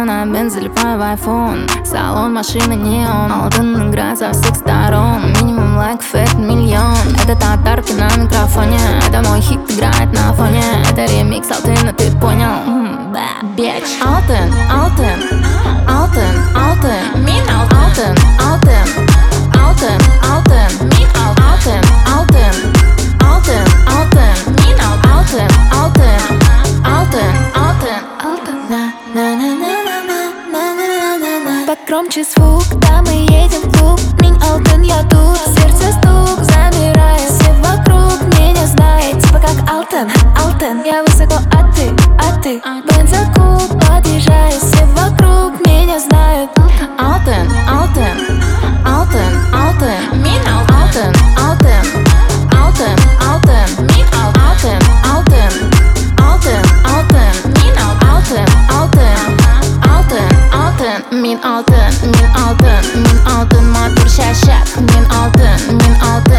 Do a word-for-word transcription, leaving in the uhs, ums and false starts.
на бенз, залипаю в айфон. Салон машины неон, алтын играет со всех сторон. Минимум лайк, фэт, миллион. Это татарки на микрофоне, это мой хит играет на фоне. Это ремикс Алтына, ты понял? Mm, да, бич. Алтын, Алтын, Алтын, Алтын, мин Алтын, Алтын, Алтын, Алтын, мин Алтын, Алтын, Алтын, Алтын, мин Алтын, Алтын, Алтын, Алтын, Алтын. Погромче звук, да мы едем в клуб. Мин Алтын, я тут, сердце стук замирает. Все вокруг меня знают, типа как Алтын, Алтын. Я высоко, а ты, а ты бензокуб подъезжает. Все вокруг меня знают. Алтын, Алтын, Алтын, Алтын, мин Алтын, Алтын, Алтын, Алтын, мин Алтын, Алтын, Алтын, Алтын, мин Алтын, Алтын, Алтын, Алтын, мин Алтын, мин Алтын, мин Алтын, мотор шашак, мин Алтын, мин Алтын.